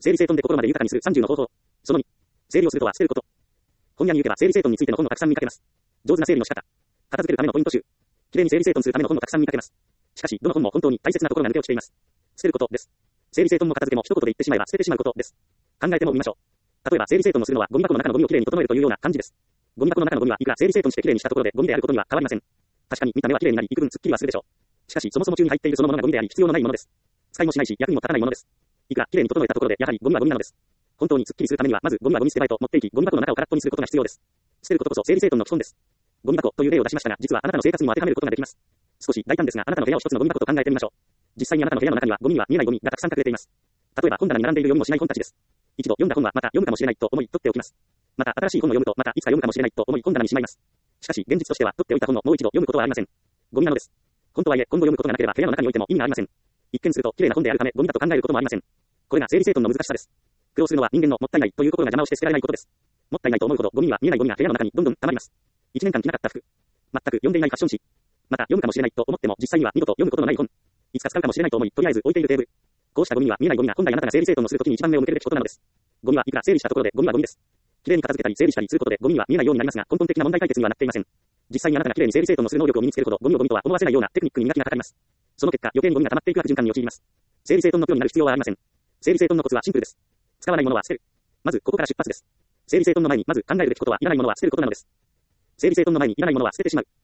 整理整頓で心まで豊かにする30の方法。その2。整理をするとは捨てること。本屋に行けば整理整頓についての本をたくさん見かけます。上手な整理の仕方。片付けるためのポイント集。きれいに整理整頓するための本もたくさん見かけます。しかし、どの本も本当に大切なところが抜け落ちています。捨てることです。整理整頓も片付けも一言で言ってしまえば捨ててしまうことです。考えてもみましょう。例えば整理整頓をするのはゴミ箱の中のゴミをきれいに整えるというような感じです。ゴミ箱の中のゴミはいくら整理整頓してきれいにしたところでゴミであることには変わりません。確かに見た目はきれいになり、幾分すっきりはするでしょう。しかし、そもそも中に入っているそのものがゴミであり、必要のないものです。使いもしないし、役にも立たないものです。いくらきれいに整えたところで、やはりゴミはゴミなのです。本当にすっきりするためには、まずゴミはゴミ捨て場へと持っていき、ゴミ箱の中を空っぽにすることが必要です。捨てることこそ整理整頓の基本です。ゴミ箱という例を出しましたが、実はあなたの生活にも当てはめることができます。少し大胆ですが、あなたの部屋を一つのゴミ箱と考えてみましょう。実際にあなたの部屋の中にはゴミには見えないゴミがたくさん隠れています。例えば本棚に並んでいる読みもしない本たちです。一度読んだ本はまた読むかもしれないと思い取っておきます。また新しい本を読むとまたいつか読むかもしれないと思い本棚にしまいます。しかし現実としては取っておいた本をもう一度読むことはありません。ゴミなのです。本とはいえ今後読むことがなければ部屋の中においても意味がありません。一見すると綺麗な本であるためゴミだと考えることもありません。これが整理整頓の難しさです。苦労するのは人間のもったいないという心が邪魔をして捨てられないことです。もったいないと思うほどゴミには見えないゴミが部屋の中にどんどん溜まります。1年間着なかった服。全く読んでいないファッション誌。また読むかもしれないと思っても実際には二度と読むことのない本。いつか使うかもしれないと思いとりあえず置いているテーブル。こうしたゴミには見えないゴミが本来あなたが整理整頓をするときに一番目を向けるべきことなのです。ゴミはいくら整理したところでゴミはゴミです。きれいに片付けたり整理したりすることでゴミには見えないようになりますが根本的な問題解決にはなっていません。実際にあなたがきれいに整理整頓をする能力を身につけるほどゴミをゴミとは思わせないようなテクニックに磨きがかかります。その結果余計にゴミが溜まっていく悪循環に陥ります。整理整頓のプロになる必要はありません。整理整頓のコツはシンプルです。使わないものは捨てる。まずここから出発です。整理整頓の前にまず考えるべきことはいらないものは捨てることなのです。整理整頓の前にいらないものは捨ててしまう。